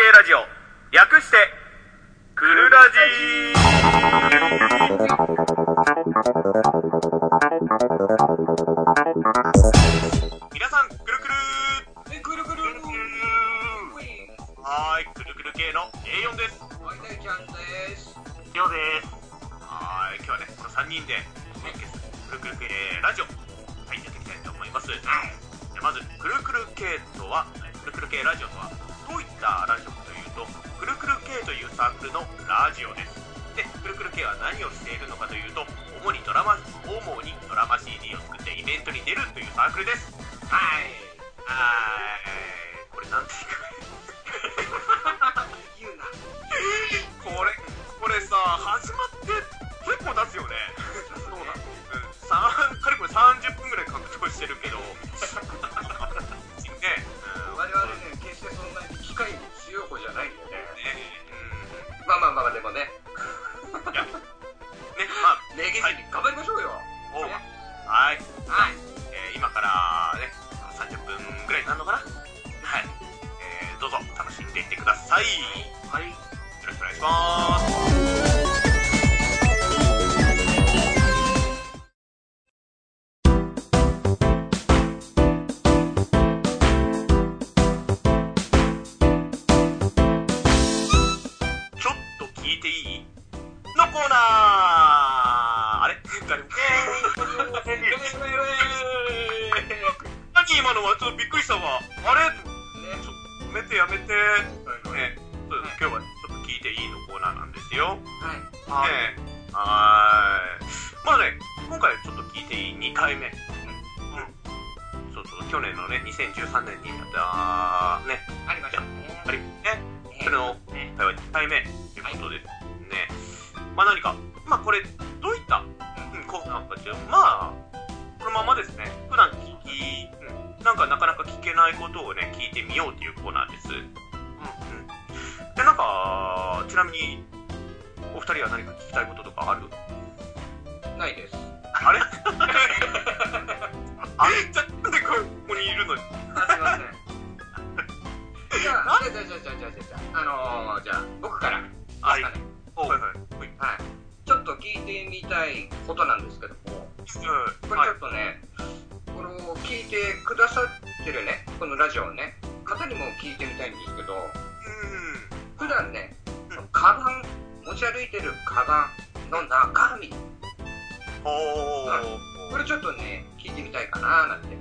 ラジオ、略してくるラジ。皆さんくるくるくるくるはーい、くるくる系の A4 です。 はい、大ちゃんです。 りょうです。はーい、今日はね、この3人でくるくる系ラジオ、はい、やっていきたいと思います。まずくるくる系とは、くるくる系ラジオとはどういったラジオかというと、くるくる系というサークルのラジオです。で、くるくる系は何をしているのかというと、主にドラマ CD を作ってイベントに出るというサークルです。はい。これなんて言うな。 これさ、始まって結構経つよね。そうだ。かれこれ30分ぐらい格闘してるけどね、 我々ね、決してそんなに機械に強い方じゃないんだよね。まあでもね。 いやね、 めげずに頑張りましょうよ。 はい。今からね、30分ぐらいになるのかな。はい。どうぞ楽しんでいってください。はい。よろしくお願いします。ちょっと聞いていい？のコーナー。あれ？誰も何今のはちょっとびっくりしたわ。あれ？ちょっとやめて。ね、今日はちょっと聞いていいのコーナーなんですよ。はい。まだね、今回ちょっと聞いていい2回目。そう、去年のね、2013年にやったね。 ありましたね。 それの今回は2回目ということですね。何か、これ、どういったコーナーかというと、このままですね、普段なかなか聞けないことをね、聞いてみようというコーナーです。で、ちなみに、お二人は何か聞きたいこととかある？ ないです。 あれ？じゃあ、なんでここにいるのに？ すいません。じゃあ、僕から。 はい。 ちょっと聞いてみたいことなんですけども、これちょっとね、この聞いてくださってるね、このラジオをね、方にも聞いてみたいんですけど、普段ね、カバン、持ち歩いてるカバンの中身、これちょっとね、聞いてみたいかななんて。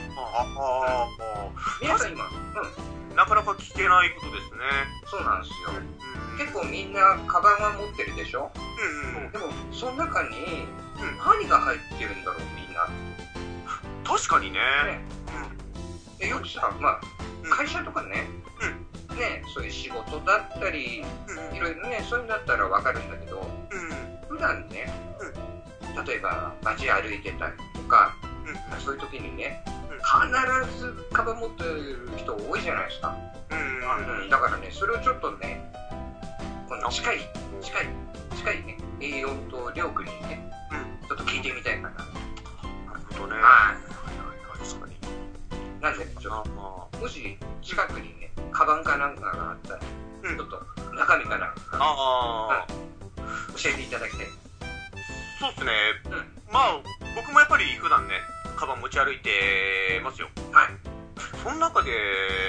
皆さん今、 なかなか聞けないことですね。 そうなんですよ。結構みんなカバンは持ってるでしょ。でもその中に何が入ってるんだろう、みんな。 確かにね。 よくさ、会社とかね、そういう仕事だったり、いろいろね、そういうのだったらわかるんだけど、普段ね、例えば街歩いてたりとか、そういう時にね、必ずカバン持ってる人多いじゃないですか。だからね、それをちょっとね、この近いね、A4 とりょうくんにね、ちょっと聞いてみたいかな。なるほどね。確かに。 なんで、ちょっと、もし近くにね、カバンかなんかがあったら、ちょっと中身かなんか、教えていただきたい。 そうっすね。僕もやっぱり普段ね、カバン持ち歩いてますよ。その中で、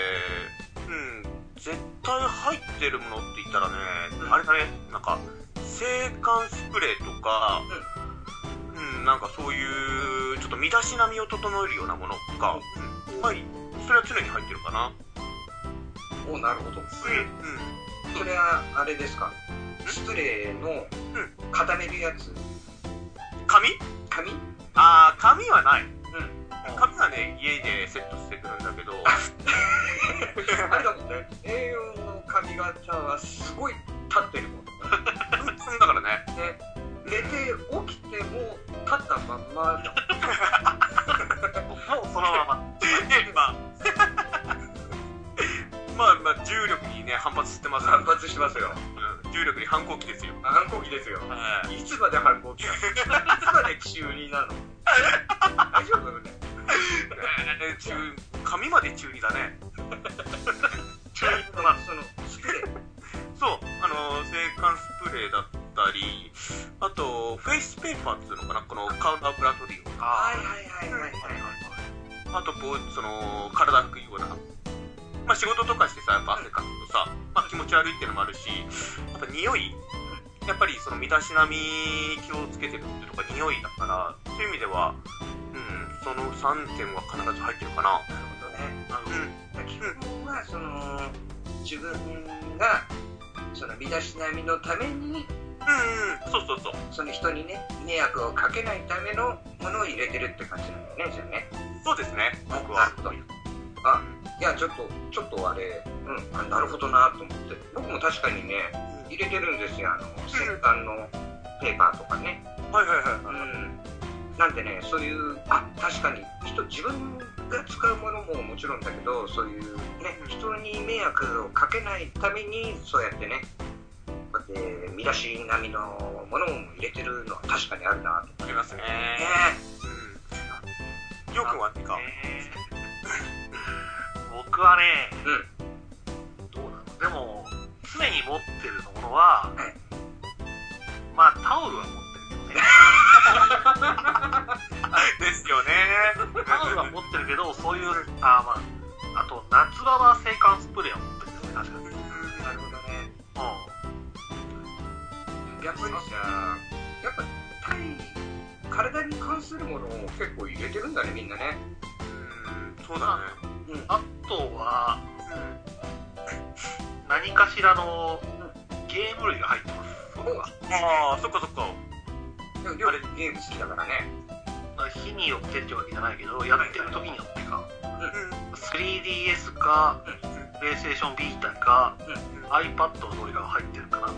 絶対入ってるものって言ったらね、あれだね、制汗スプレーとか、そういうちょっと身だしなみを整えるようなものが、それは常に入ってるかな。 なるほど。それはあれですか？スプレーの固めるやつ。 紙はない。紙はね、家でセットしてくるんだけど。 あれだもんね、A4 の髪型はすごい立ってるもんね。 だからね。 寝て起きても立ったまんまだ。 もうそのまま。重力にね、反発してます。 反発してますよ。 重力に反抗期ですよ。 反抗期ですよ。いつまで反抗期なの？いつまで中2なの？大丈夫？髪まで中2だね。中2とそのスプレメーカーっていうのかな、このカウンターブラッドリーを。 はいはいはいはい。 あとその体拭くような、まあ仕事とかしてさ、やっぱ汗かくとさ、まあ気持ち悪いっていうのもあるし、やっぱ匂い、やっぱりその身だしなみ気をつけてるっていうとか匂いだから、そういう意味では、その3点は必ず入ってるかな。 なるほどね。基本はその自分がその身だしなみのために、 そうそうそう。 その人にね迷惑をかけないためのものを入れてるって感じなんだよね、じゃあね。 そうですね。僕は。 いやちょっとあれ、なるほどなと思って、僕も確かにね入れてるんですよ、洗顔のペーパーとかね。 はいはいはい。 なんでね、そういう確かに自分が使うものももちろんだけど、そういうね人に迷惑をかけないためにそうやってね、こうやって身だしなみのものを入れてるのは確かにあるなと思いますね。よくはってか。 僕はね、どうなの？でも常に持ってるものは、まあタオルは持ってるよね。 ですよね。 タオルは持ってるけど、そういうあと夏場は制汗スプレーを持ってるよね、確かに。 なるほどね。逆にさ、やっぱ体に関するものを結構入れてるんだね、みんなね。 そうだね。 あとは、何かしらのゲーム類が入ってます。僕は。 そっかそっか。 あれゲーム好きだからね。 日によってってわけじゃないけど、やってる時によってか、3DS か、PlayStation Vita か、iPad のどれかが入ってるかな。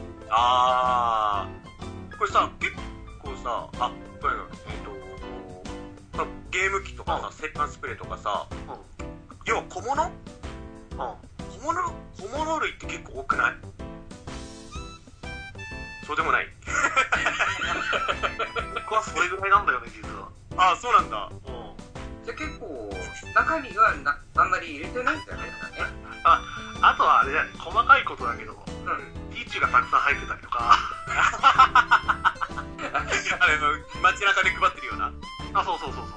これさ、結構さ、ゲーム機とかさ、制汗スプレーとかさ、要は小物類って結構多くない？そうでもない。 僕はそれぐらいなんだよね、実は。 そうなんだ。 じゃあ結構中身はあんまり入れてないんだよね。 あとはあれだよね、細かいことだけど、ティッシュがたくさん入ってたりとか。 街中で配ってるような。 そう。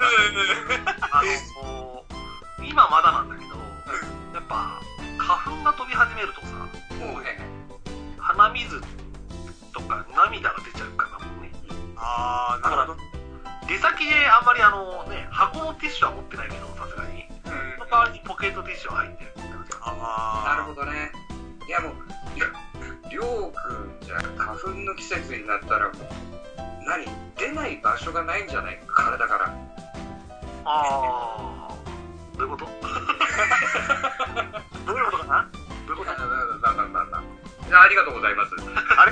今まだなんだけど、やっぱ花粉が飛び始めるとさ、鼻水とか涙が出ちゃうからもうね。 なるほど。 出先であんまり箱のティッシュは持ってないけど、さすがに。その代わりにポケットティッシュは入ってる。 なるほどね。いやもう、りょうくんじゃ花粉の季節になったらもう、出ない場所がないんじゃない？体から。 どういうこと？どういうことかな？どういうこと？ ありがとうございます。あれ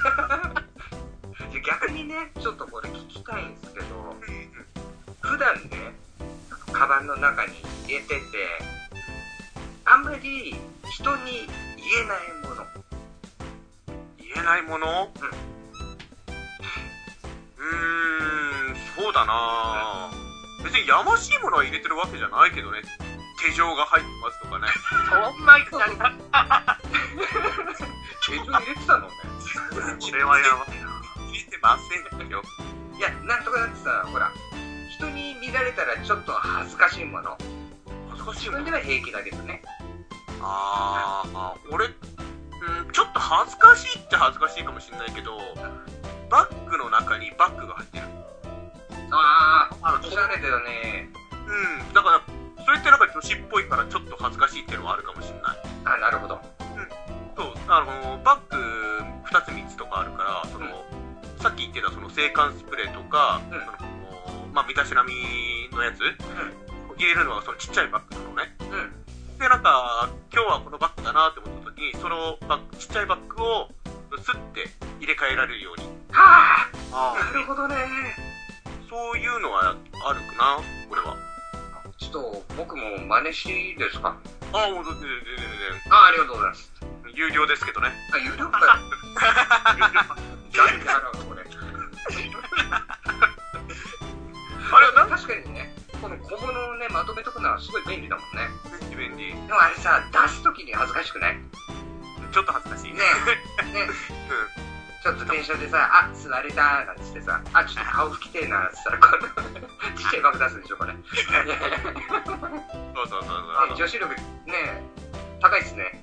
逆にね、ちょっとこれ聞きたいんですけど、普段ね、カバンの中に入れてて、あんまり人に言えないもの。 言えないもの？そうだな。別にやましいものは入れてるわけじゃないけどね。手錠が入ってますとかね。 そんないきなり手錠入れてたのね。 それはやばいな。 入れてませんよ。 いや、なんとかだってさ、ほら、人に見られたらちょっと恥ずかしいもの。自分では平気だけどね。 俺、ちょっと恥ずかしいっちゃ恥ずかしいかもしれないけど、バッグの中にバッグが入ってる。 おしゃれだよね。 だから、それってなんか女子っぽいからちょっと恥ずかしいっていうのもあるかもしれない。 なるほど。 そう、バッグ2つ3つとかあるから、さっき言ってたその制汗スプレーとか、身だしなみのやつ、入れるのはそのちっちゃいバッグなのね。で、なんか、今日はこのバッグだなって思った時に、そのちっちゃいバッグをスッて入れ替えられるように。 なるほどね。 そういうのはあるかな、俺は。 ちょっと、僕も真似していいですか？ もう全然。 ありがとうございます。 有料ですけどね。 有料かよ。誰に払うのこれ。確かにね、この小物をね、まとめとくのはすごい便利だもんね。 便利。 でもあれさ、出すときに恥ずかしくない？ ちょっと恥ずかしい。 ね。 ちょっと電車でさ、あ、座れたなんつってさ、あ、ちょっと顔拭きてえなっつったら、このちっちゃいバグ出すでしょ、これ。 そう。 女子力ね、高いっすね。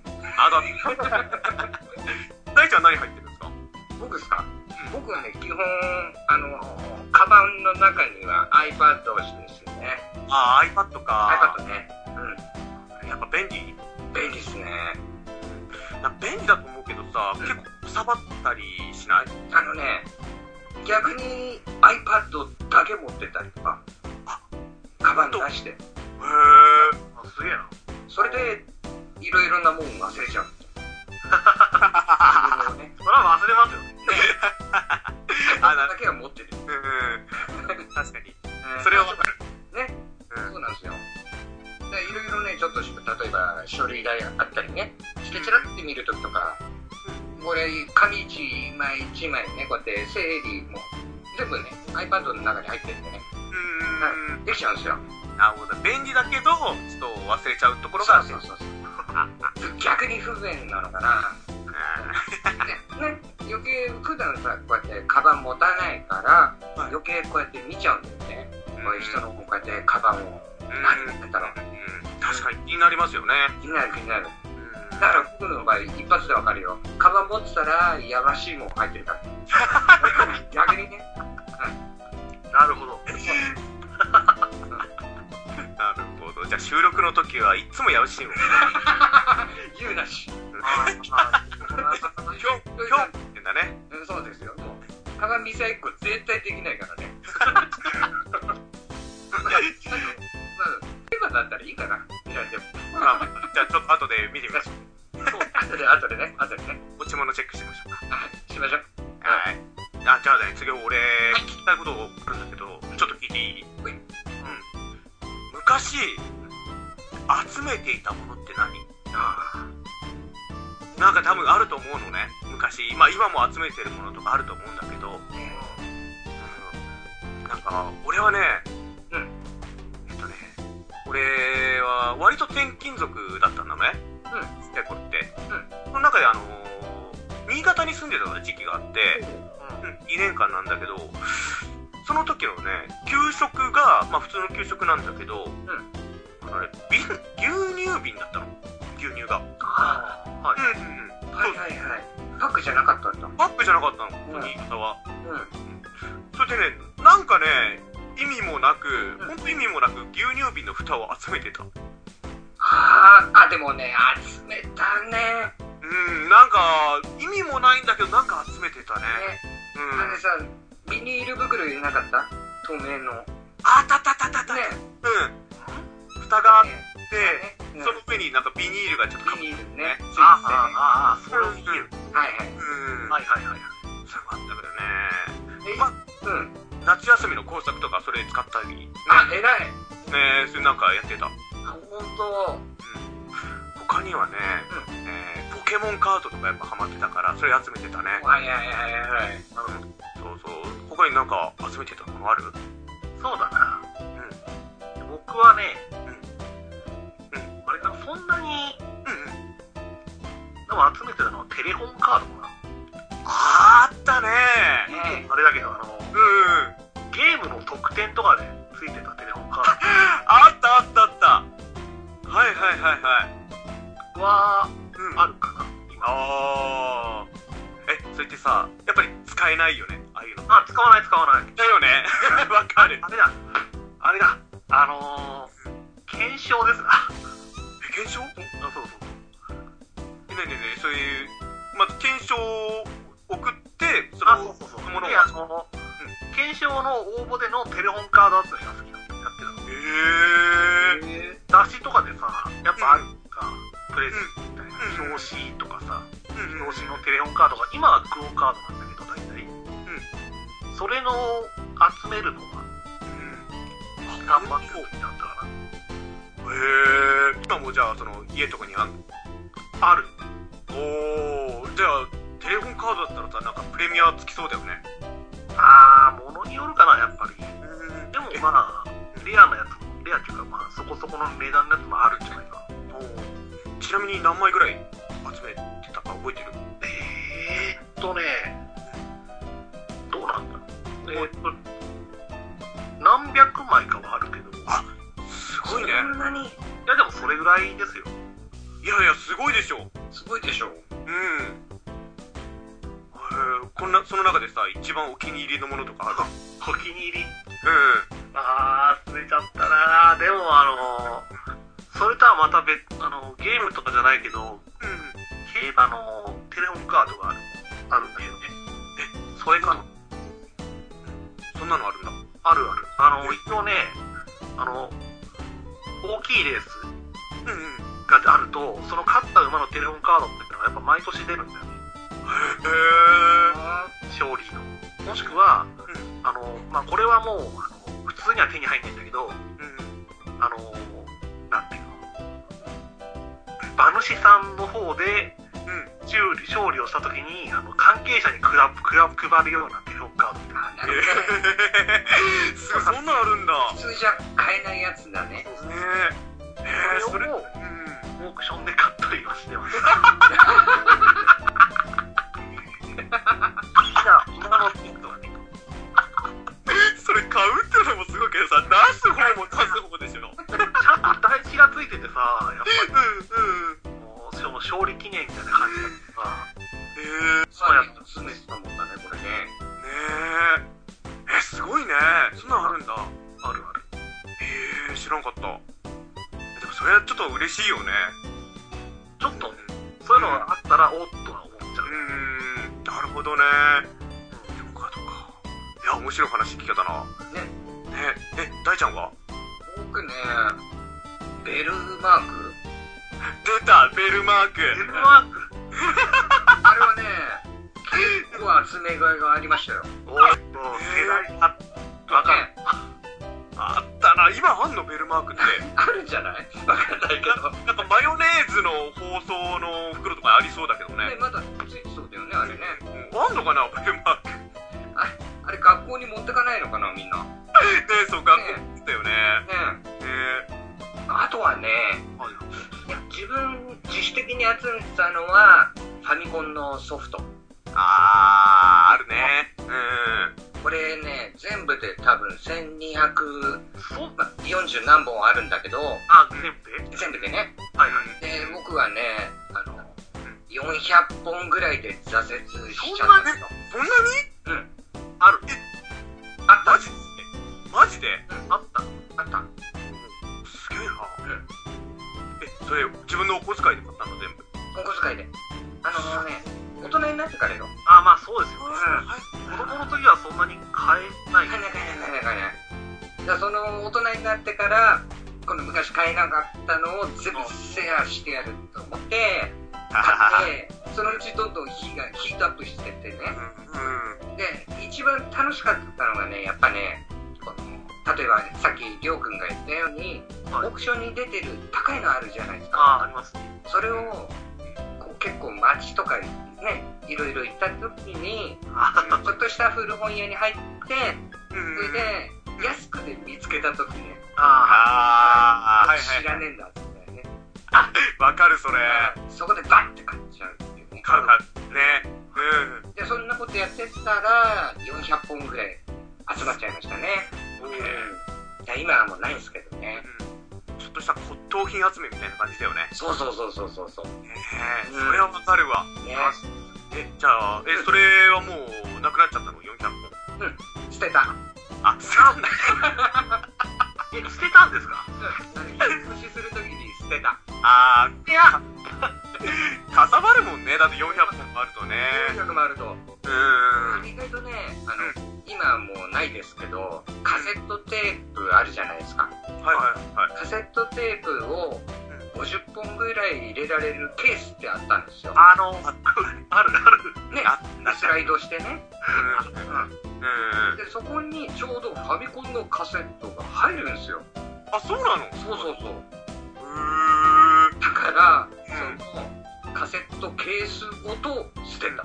大ちゃん何入ってるんですか？ 僕ですか？僕はね、基本、カバンの中には iPad ですよね。 あ、iPad か。 iPad ね。 やっぱ便利？ 便利っすね。 便利だと思うけどさ、結構くさばったりしない？ 逆に iPad だけ持ってたりとか、カバン出して。 すげえな。 それで、いろいろなもん忘れちゃう。 それは忘れますよね。 iPad だけは持ってる。 確かに。それは分かる。 ね。そうなんですよ。いろいろね、ちょっと例えば書類があったりね、してちらって見るときとか、これ紙一枚一枚ね、こうやって整理も全部ね iPad の中に入ってるんでね、できちゃうんですよ。 なるほど。便利だけどちょっと忘れちゃうところが。 そう逆に不便なのかな。ね、余計普段さ、こうやってカバン持たないから、余計こうやって見ちゃうんだよね。こういう人のこうやってカバンを何持ってたの。 確かに気になりますよね。 気になる。だから僕の場合一発でわかるよ。カバン持ってたらやばしいもん入ってるから。逆にね。 なるほど。 なるほど。じゃあ収録の時はいつもやばしいもん。 言うなし。 今日ってんだね。 そうですよ。もう鏡さ1個絶対できないからね。今だったらいいかな。じゃあちょっと後で見てみましょう。 後でね。 持ち物チェックしてみましょうか。 しましょう。 はい。じゃあね、次俺聞きたいことあるんだけど、ちょっと聞いていい？昔集めていたものって何？なんか多分あると思うのね。昔、今も集めてるものとかあると思うんだけど、なんか俺はね、俺は割と転勤族だったんだね。ちっちゃい頃って。その中で新潟に住んでた時期があって、2年間なんだけど、その時のね、給食が、まあ普通の給食なんだけど、牛乳瓶だったの。牛乳が。 はい。パックじゃなかったんだ。 パックじゃなかったの、新潟は。それでね、なんかね、意味もなく、本当意味もなく牛乳瓶の蓋を集めてた。 でもね、集めたね。 なんか意味もないんだけど、なんか集めてたね。 さ、ビニール袋入れなかった？透明の。 あった。ね。蓋があって、その上になんかビニールがちょっとビニールね。 そういうビニール。 はい。それもあったけどね。夏休みの工作とかそれ使ったり。 偉い。 ね、それなんかやってた。 本当。 他にはね、ポケモンカードとかやっぱハマってたから、それ集めてたね。そう。他になんか集めてたものある？ そうだな。僕はね、あれかな、そんなに、でも集めてたのはテレホンカードかな。 あったね。 あれだけど、ゲームの特典とかでついてたテレホンカード。 あった。はい。 は、あるかな、今。 それってさ、やっぱり使えないよね、ああいうの。 使わない。 だよね。わかる。 あれだ。検証ですな。 検証？ そう。 ね、そういう、まず検証を送って、そのものを。 検証の応募でのテレホンカード集めが好きなんだよ、やってた。雑誌とかでさ、やっぱあるか、プレゼントみたいな、表紙とかさ、表紙のテレホンカードが、今はクオカードなんだけど、大体。それの集めるのは、頑張ってる時だったかな。 今もじゃあ、その、家とかにある？じゃあ、テレホンカードだったらさ、なんかプレミアつきそうだよね。 物によるかな、やっぱり。でもまあ、レアっていうか、まあ、そこそこの値段のやつもあるんじゃないか。 ちなみに何枚ぐらい集めてたか覚えてる？ ごいでしょ。 その中でさ、一番お気に入りのものとかある？ お気に入り？忘れちゃったな。でもそれとはまたゲームとかじゃないけど、競馬のテレホンカードがあるんだよね。それかな。 そんなのあるんだ。 ある。一応ね、大きいレースがあると、その勝った馬のテレホンカードっていうのがやっぱ毎年出るんだよね。勝利の。もしくは、これはもう、普通には手に入んないんだけど、なんていうの、馬主さんの方で、勝利をしたときに、関係者に配るようなテレホンカードみたいな。 そんなのあるんだ。 普通じゃ買えないやつだね。 そうですね。それを、オークションで買ったりはしてます。今のヒントはね。 それ買うってのもすごいけどさ、出す方も出す方でしょ。 ちゃんと台紙がついててさ、やっぱり、しかも勝利記念みたいな感じだったそうやって詰めてたもんだね、これね。 すごいね。そんなのあるんだ。 ある。 知らんかった。でもそれはちょっと嬉しいよね。 ちょっと、そういうのがあったら、おっとは思っちゃう。 なるほどね。そうか。いや、面白い話聞けたな。大ちゃんは？ 僕ね、ベルマーク？ 出た、ベルマーク。 あれはね、結構集めがいがありましたよ。 世代わかる。 あったな。今あんのベルマークって。 あるんじゃない？わかんないけど。 なんかマヨネーズの包装の袋とかありそうだけどね。 まだついてそうだよね、あれね。 あんのかな、ベルマーク。 あれ学校に持ってかないのかな、みんな。 そう、学校に持ったよね。 あとはね、自主的に集めたのは、ファミコンのソフト。 あるね。 これね、全部で多分1240何本あるんだけど、全部でね。で、僕はね、400本ぐらいで挫折しちゃったんですよ。 そんなに？ ある。 あった。 マジで？ あった。 すげえな。それ、自分のお小遣いで買ったの、全部？ お小遣いで。大人になってからよ。 まあそうですよね。子供の時はそんなに買えない。 買えない。その大人になってから、この昔買えなかったのを全部シェアしてやると思って、買って、そのうちどんどんヒートアップしてってね。で、一番楽しかったのがね、やっぱね、例えばさっきりょうくんが言ったように、オークションに出てる高いのあるじゃないですか。 ありますね。 それを結構街とかね、いろいろ行った時に、ちょっとした古本屋に入って、それで安くで見つけた時ね、知らねえんだってね。 わかる、それ。 そこでバッて買っちゃうっていうね。で、そんなことやってたら、400本ぐらい集まっちゃいましたね。今はもうないんですけどね。 ちょっとした骨董品集めみたいな感じだよね。 そう。それはわかるわ。じゃあ、それはもうなくなっちゃったの？ 400 本。 捨てた。 捨てたんだ。 捨てたんですか？ 引っ越しするときに捨てた。 いや、かさばるもんね。だって400本もあるとね。 400もあると。意外とね、今はもうないですけど、カセットテープあるじゃないですか。カセットテープを50本ぐらい入れられるケースってあったんですよ。 ある。 ね、スライドしてね。で、そこにちょうどファミコンのカセットが入るんですよ。 そうなの？ そう。だから、そのカセットケースごと捨てた。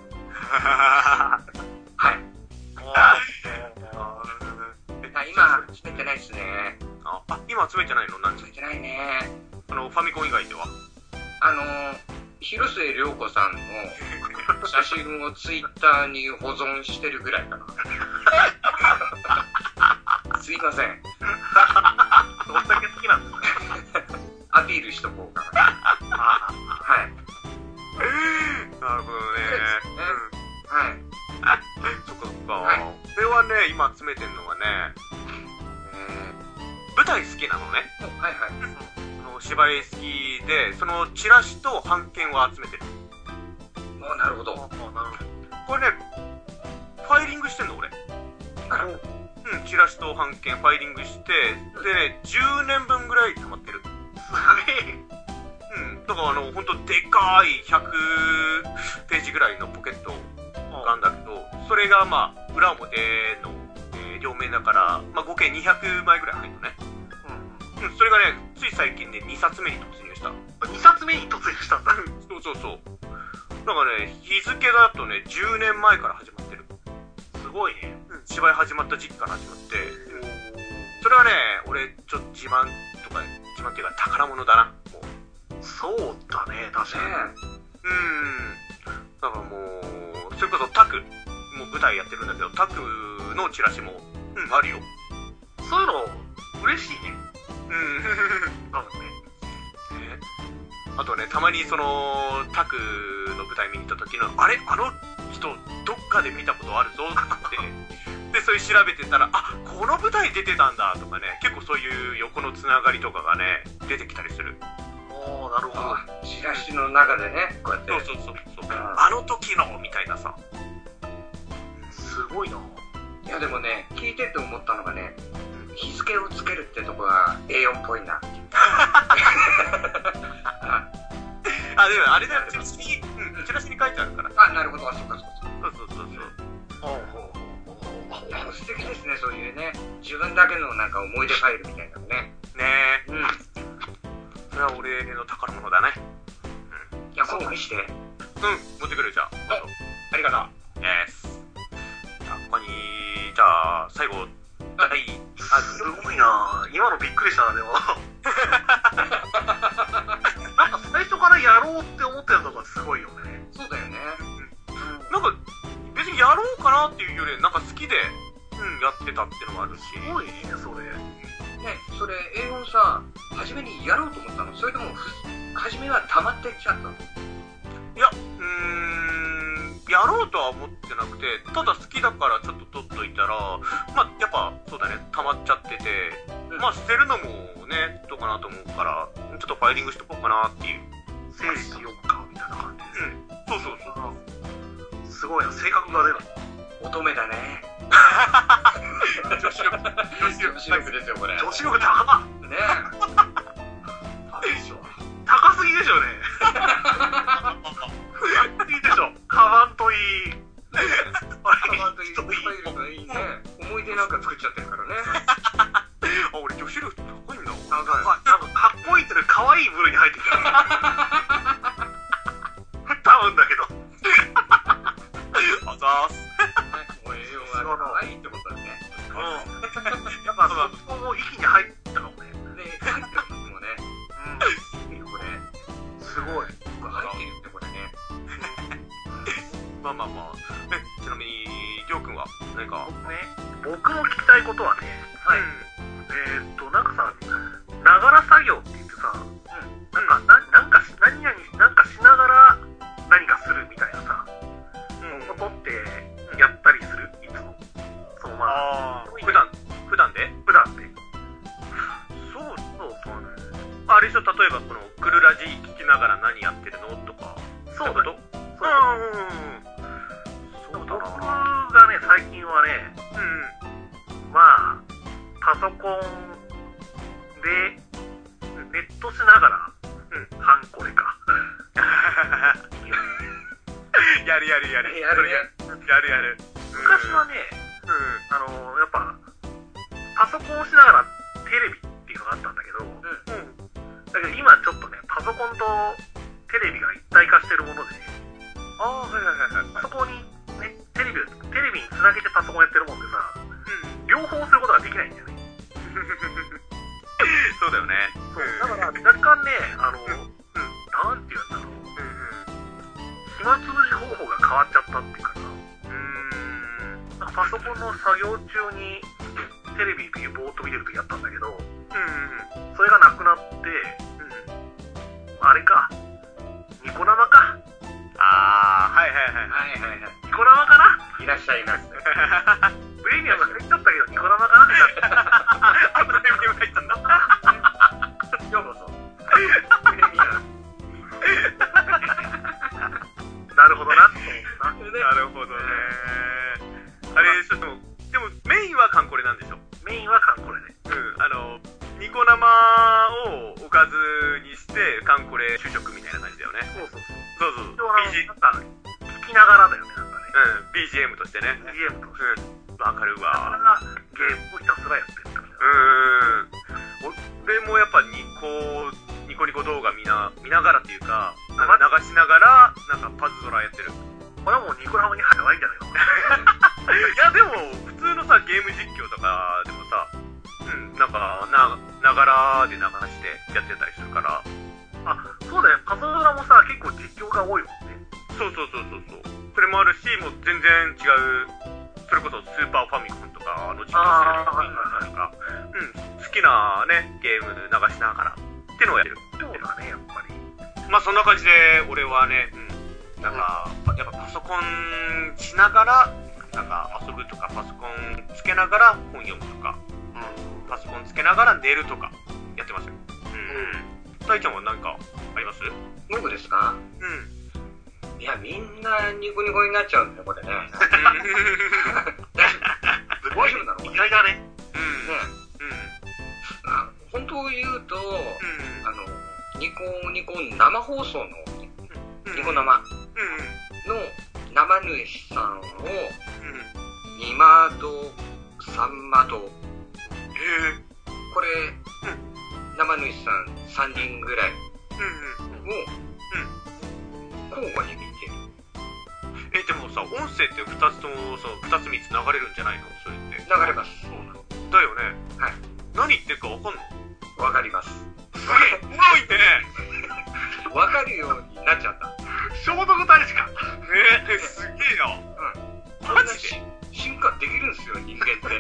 今、集めてないですね。 今集めてないの？何？ 集めてないね。 ファミコン以外では？ 広末涼子さんの写真をツイッターに保存してるぐらいかな。すいません。 どんだけ好きなんですか？ アピールしとこうかな。 なるほどね。 はい。 そっかそっか。俺はね、今集めてんのはね、舞台好きなのね。 はいはい。 芝居好きで、そのチラシと版権を集めてる。 なるほど。 これね、ファイリングしてんの俺。チラシと版権ファイリングして、でね、10年分ぐらい溜まってる。 すげえ。 だからほんとでかい100ページぐらいのポケットがあるんだけど、それがまあ、裏表の、両面だから、まあ合計200枚ぐらい入るのね。それがね、つい最近で2冊目に突入した。 2冊目に突入したんだ。 そう。だからね、日付だとね、10年前から始まってる。 すごいね。 芝居始まった時期から始まって、それはね、俺、ちょっと自慢っていうか宝物だな。もうそうだね、確かに。 だからもう、それこそタク、もう舞台やってるんだけど、タクのチラシも、あるよ。 そういうの、嬉しいね。多分ね。 あとね、たまにその、タクの舞台見に行った時の、あれあの人、どっかで見たことあるぞってで、それ調べてたら、あ、この舞台出てたんだとかね、結構そういう横のつながりとかがね、出てきたりする。 なるほど。 チラシの中でね、こうやって。 そう。あの時の、みたいなさ。 すごいな。 いやでもね、聞いてて思ったのがね、日付をつけるってとこが A4 っぽいな。 でもあれだよ、チラシに書いてあるから。 なるほど、そっか。 そう。 素敵ですね、そういうね、自分だけのなんか思い出ファイルみたいなのね。 ねえ。それは俺の宝物だね。 いや、今度見して。 持ってくる、じゃあ。 ありがとう。 ここに、じゃあ、最後、 すごいな。今のびっくりしたな、でも。なんか最初からやろうって思ったやつがすごいよね。 そうだよね。 なんか、別にやろうかなっていうより、なんか好きで、やってたってのもあるし。 すごいね、それ。 ね、それ、英語さ、初めにやろうと思ったの？それとも、初めは溜まってきちゃったの？ いや、やろうとは思ってなくて、ただ好きだからちょっと取っといたら、まあ、やっぱ、そうだね、溜まっちゃってて、まあ、捨てるのもね、どうかなと思うから、ちょっとファイリングしとこうかなっていう。 整理しようか、みたいな感じですね。 そう。 すごいな、性格が出る。 乙女だね。 女子力ですよ、これ。 女子力高っね高すぎでしょうね。高すぎでしょ。カバンといい。 カバンといい。いいね。思い出なんか作っちゃってるからね。 俺女子力高いんだ。 なんかかっこいいっていう可愛い部類に入ってきた。多分だけど。 あざーす。 もう栄養が可愛いってことだね。 やっぱそこも一気に入ったかもね。 入ってる時もね。これ。すごい。入ってるってこれね。 まあ。ちなみに、りょうくんは何か？ 僕の聞きたいことはね、なんかさ、ながら作業って言ってさ、なんかしながら何かするみたいなさ、ことってやったりする？いつも。そう、 普段で？そう。あれでしょ、例えばこのクルラジ聞きながら何やってるのとか。 そうだよ。 そうだな。 僕がね、最近はね、まあ、パソコンでネットしながら、ハンコレか。 やる。 昔はね、やっぱ、パソコンをしながらテレビっていうのがあったんだけど、だけど今ちょっとね、パソコンとテレビが一体化してるものでね、そこにね、テレビにつなげてパソコンやってるもんでさ、両方することができないんだよね。 そうだよね。 そう。だから若干ね、なんていうんだろう。暇つぶし方法が変わっちゃったっていうかさ。なんかパソコンの作業中にテレビでぼーっと見てるときやったんだけど、それがなくなって、あれか、ニコ生か。 しゃいます。 プレミアム入っちゃったけど、ニコ生かなあ、プレミアム入ったんだ。 ようこそ。プレミアム。 なるほどな、 なるほどね。あれ、ちょっと、でもメインはカンコレなんでしょ？ メインはカンコレね。 ニコ生をおかずにしてカンコレ主食みたいな感じだよね。 そうそうそう。 そうそう。 なんか、聞きながらだよね、なんかね。 BGM としてね。 BGM として。 わかるわ。 ゲームをひたすらやってるから。 俺もやっぱニコニコ動画見ながらっていうか、流しながら、なんかパズドラやってる。 これはもうニコ生に入らないんじゃないかいや、でも、普通のさ、ゲーム実況とかでもさ、なんか、ながらで流してやってたりするから。 あ、そうだよ。パズドラもさ、結構実況が多いもんね。 そう。それもあるし、もう全然違う、それこそスーパーファミコンとかの実況するとか、好きなね、ゲーム流しながらっていうのをやってる。 そうだね、やっぱり。 まあそんな感じで、俺はね、なんか、やっぱパソコンしながら、なんか遊ぶとか、パソコンつけながら本読むとか、パソコンつけながら寝るとか、やってますよ。大ちゃんは何かあります？ 僕ですか？いや、みんなニコニコになっちゃうんだよ、これね。大丈夫なの？ 意外だね。 本当を言うと、ニコニコ生放送のニコ生の生主さんを2窓3窓、これ生主さん3人ぐらいを交互に見てる。 でもさ、音声って2つともさ、2つ3つ流れるんじゃないの？それって流れます。 だよね。 はい。 何言ってるか分かんの？ 分かります。 すげえ、おもろいね。 分かるようになっちゃった。 聖徳太子か。 ね、すげえよ。 マジで進化できるんですよ、人間って。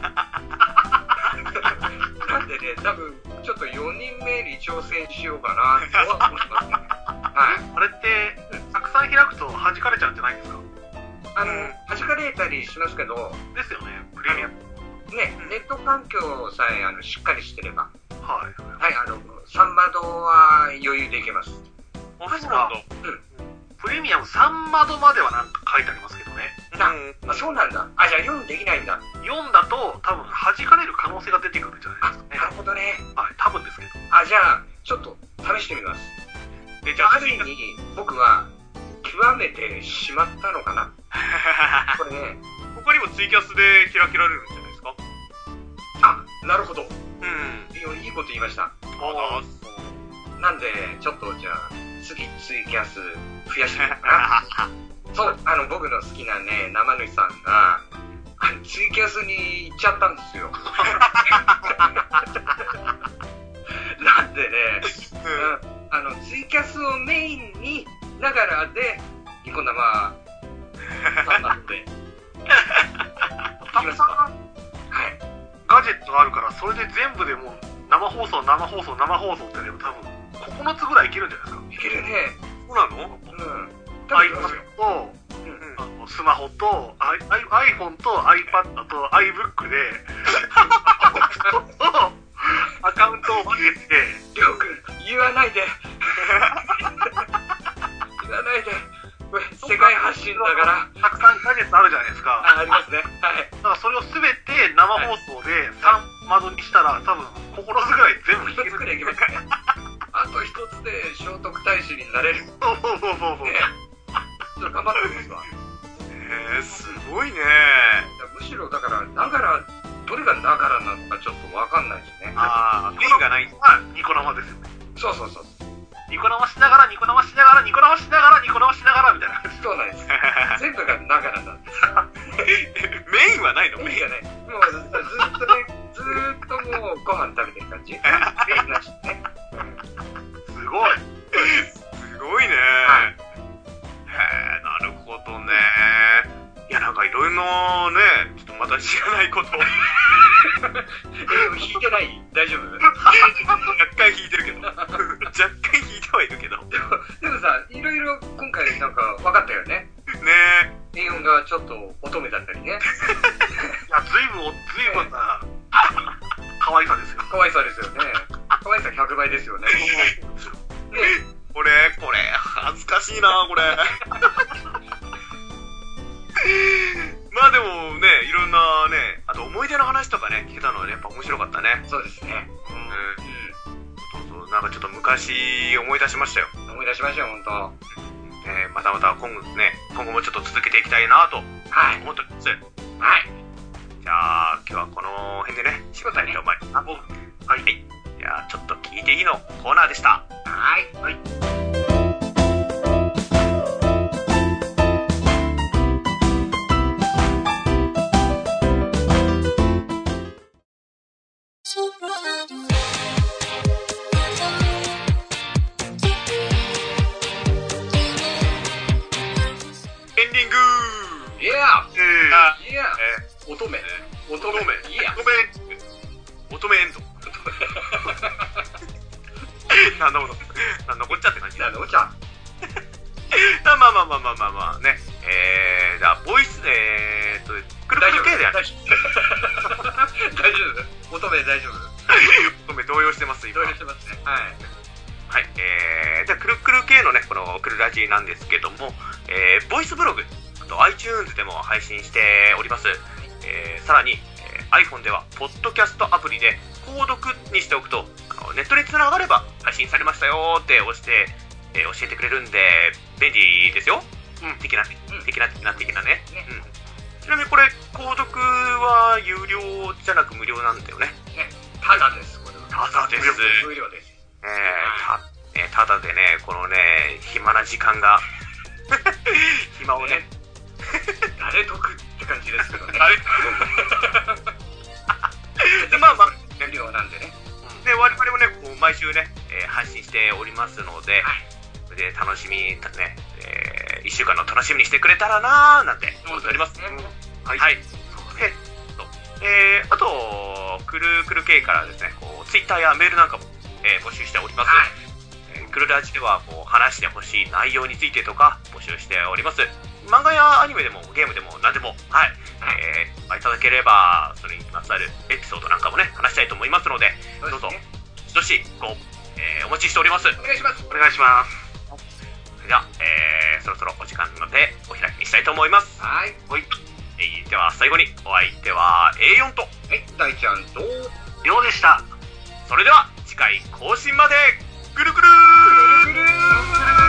なんでね、多分ちょっと4人目に挑戦しようかなとは思ってます。はい。 あれってたくさん開くと弾かれちゃうんじゃないんですか？ 弾かれたりしますけど。 ですよね、プレミアム。 ね、ネット環境さえしっかりしてれば。 はい。 3窓は余裕でいけます。 確か、プレミアム3窓まではなんか書いてありますけどね。 そうなんだ。あ、じゃあ4できないんだ。 4だと多分弾かれる可能性が出てくるんじゃないですかね。 なるほどね。 はい、多分ですけど。 あ、じゃあちょっと試してみます。じゃあある意味僕は極めてしまったのかな。これね、 他にもツイキャスで開けられるんじゃないですか？ あ、なるほど。いいこと言いました。なんでちょっとじゃあ次ツイキャス増やしてみようかな。そう、僕の好きなね、生主さんがツイキャスに行っちゃったんですよ。なんでね、ツイキャスをメインにながらでニコ生さんなのでたくさんガジェットがあるから、それで全部でもう生放送ってやれば多分9つぐらいいけるんじゃないですか。 いけるね。 そうなの ？iPad と、スマホと、iPhone と iPad と iBook でアカウントを分けて。 りょうくん、言わないで。言わないで。世界発信だから。 たくさんガジェットあるじゃないですか。 ありますね。はい。 だからそれをすべて生放送で3窓にしたら多分9つぐらい全部いける。 くらいいけますね。あと一つで聖徳太子になれる。 そう。 ちょっと頑張ってみますわ。 すごいね。 むしろだからながら、どれがながらなのかちょっとわかんないですね。 メインがない。 ニコ生ですよね。 そう。 ニコ生しながらみたいな感じ。 そうなんです。全部がながらなんです。 メインはないの？ メインがない。もうずーっともうご飯食べてる感じ。メインなしね。 すごい。 すごいね。なるほどね。いや、なんかいろいろね、ちょっとまた知らないことを。 引いてない？大丈夫？ 若干引いてるけど。若干引いてはいるけど。 でもさ、いろいろ今回なんか分かったよね。 ね A4 がちょっと乙女だったりね。 いや、ずいぶんな、可愛さですよ。 可愛さですよね。可愛さ100倍ですよね。 これ、恥ずかしいな、これ。まあでもね、いろんなね、あと思い出の話とかね、聞けたのはやっぱ面白かったね。 そうですね。 そう、なんかちょっと昔思い出しましたよ。 思い出しましたよ、ほんと。 また今後もちょっと続けていきたいなと思っております。 はい。 じゃあ、今日はこの辺でね、仕事にと思います。はい。じゃあ、ちょっと聞いていいのコーナーでした。 はい。 エンディングいや乙女。乙女エンド。なんだこっちゃって感じ。 なんだこっちゃ。 まあね。じゃあ、ボイス、くるくる系でやる。 大丈夫。乙女大丈夫。 乙女動揺してます、今。 動揺してますね。はい。 はい。じゃあ、くるくる系のね、このくるラジなんですけども、ボイスブログ、あと iTunes でも配信しております。さらに、iPhone では、ポッドキャストアプリで、購読にしておくと、ネットにつながれば配信されましたよって押して、教えてくれるんで、便利ですよ。的なね。ちなみにこれ、購読は有料じゃなく無料なんだよね。 ただです、これは。 ただです。 無料です。 ただでね、このね、暇な時間が、暇をね、 誰得って感じですけどね。 まあ、 無料なんでね。 で、我々もね、こう毎週ね、配信しておりますので、で楽しみにね、1週間の楽しみにしてくれたらなーなんて思っております。はい。あと、くるくる系からですね、こう Twitter やメールなんかも、募集しております。くるラジではこう話してほしい内容についてとか募集しております。漫画やアニメでもゲームでも何でも、いただければそれにまつわるエピソードなんかもね話したいと思いますので、どうぞどしお待ちしております。 お願いします。 お願いします。じゃあ、そろそろお時間なのでお開きにしたいと思います。 はい。 では最後にお相手は A4 と大ちゃんとりょうでした。 それでは次回更新までぐるぐるー。